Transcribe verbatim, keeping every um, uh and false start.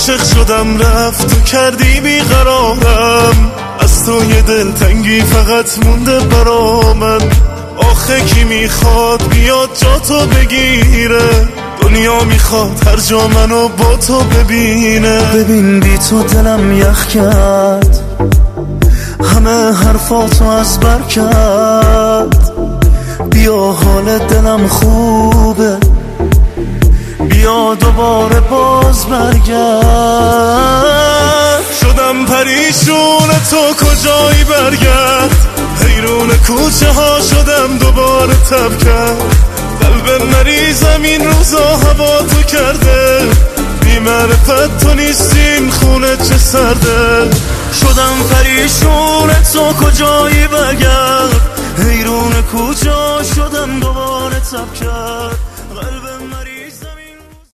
عاشق شدم رفت تو کردی بیقرارم، از تو یه دلتنگی فقط مونده برا من. آخه کی میخواد بیاد جا تو بگیره، دنیا میخواد هر جا منو با تو ببینه. ببین بی تو دلم یخ کرد، همه حرفاتو از بر کرد. بیا حال دلم خوبه، بیا دوباره باز برگرد. شدم پریشون تو کجایی برگرد، حیرون کوچه ها شدم دوباره تب کرد. قلب مریضم این روزا هوا تو کرده، بی معرفت تو نیستین خونه چه سرده. شدم پریشون تو کجایی برگرد، حیرون کوچه ها شدم دوباره تب کرد. قلب مریض